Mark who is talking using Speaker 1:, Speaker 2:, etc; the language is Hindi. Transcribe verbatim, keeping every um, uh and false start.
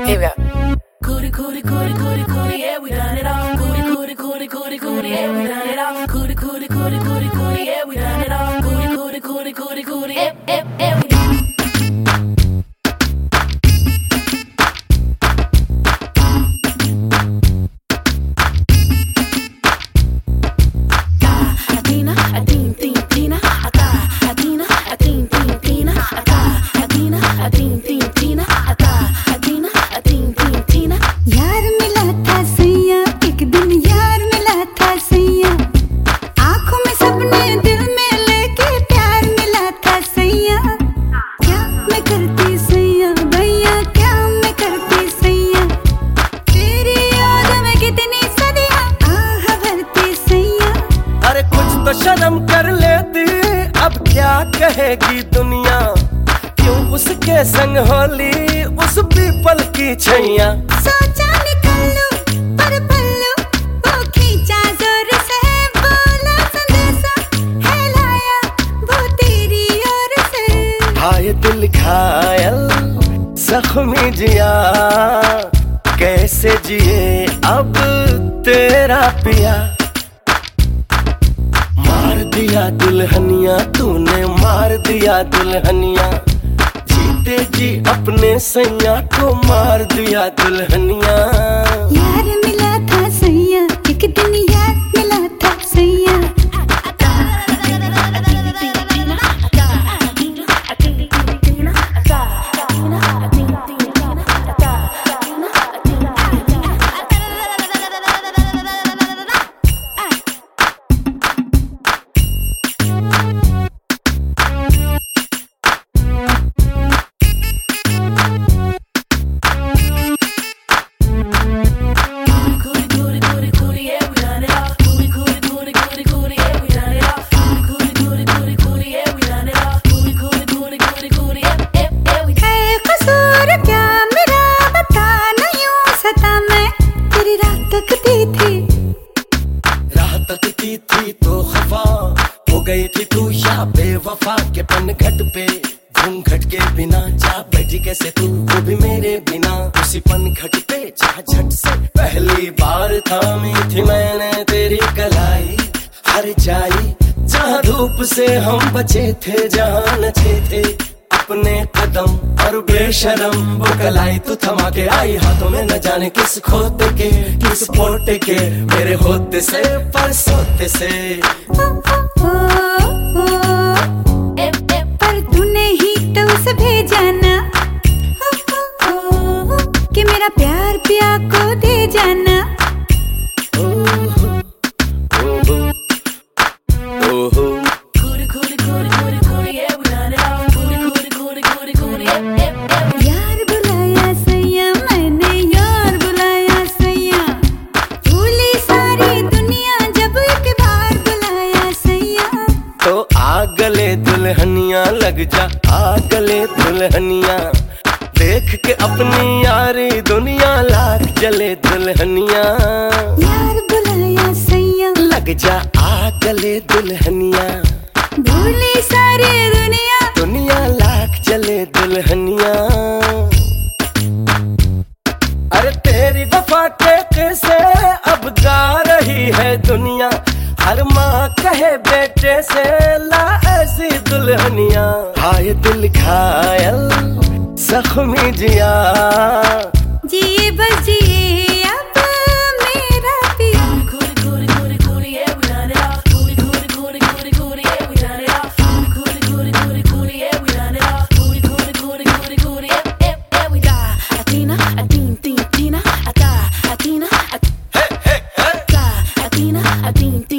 Speaker 1: Here we go.
Speaker 2: Cootie, cootie, cootie, cootie, cootie, yeah, we done it all. Cootie, cootie, cootie, cootie, cootie, yeah, we done it all. Cootie, cootie, cootie, cootie, cootie, yeah, we done it all. Cootie, cootie, cootie, cootie, cootie, yeah, yeah, yeah, we done it.
Speaker 3: तो शर्म कर लेती, अब क्या कहेगी दुनिया, क्यों उसके संग होली उस पीपल की छैया।
Speaker 4: सोचा निकल लूं पर पल्लू वो खींचा जोर से, बोला संदेशा है लाया वो तेरी ओर से।
Speaker 3: हाय दिल घायल जख्मी जिया, कैसे जिए अब तेरा पिया। मार दिया दुल्हनिया तूने, मार दिया दुल्हनिया, जीते जी अपने सैया को मार दिया दुल्हनिया।
Speaker 4: यार मिला था सैया, एक दिन यार मिला था सैया।
Speaker 3: तकती थी तो खफा हो गई थी तू या बेवफा के पन घट पे, घूंघट के बिना जा बैठी कैसे तू, वो भी मेरे बिना उसी पन घट पे। जा झट से पहली बार थामी थी मैंने तेरी कलाई, हर जाई जहाँ धूप से हम बचे थे, जहाँ नचे थे अपने कदम और बेशरम वो कलाई तू थमा के आई हाथों में, न जाने किस खोते के किस पोटे के, मेरे होते से परसोते से।
Speaker 4: ओ, ओ, ओ, ओ, ए, ए, पर तूने ही तो उसे भेजा ना, ओ, ओ, ओ, कि मेरा प्यार पिया को दे जाना। यार बुलाया सैया मैंने, यार बुलाया सैया, भूली सारी दुनिया जब एक बार बुलाया सैया।
Speaker 3: तो आ गले दुल्हनिया लग जा, आ गले दुल्हनिया, देख के अपनी यारी दुनिया लाख जले दुल्हनिया।
Speaker 4: यार बुलाया सैया
Speaker 3: लग जा आ गले दुल्हनिया,
Speaker 4: भूली सारी दुनिया,
Speaker 3: दुनिया लाख जले दुल्हनिया। अरे तेरी वफा के किस्से अब गा रही है दुनिया, हर माँ कहे बेटे से ला ऐसी दुल्हनिया। हाय दिल घायल जख्मी जिया,
Speaker 4: जिए बस जिए अब मेरा पिया।
Speaker 2: Athena, Athena, Athena, Athena, Athena, Athena, Athena, Athena,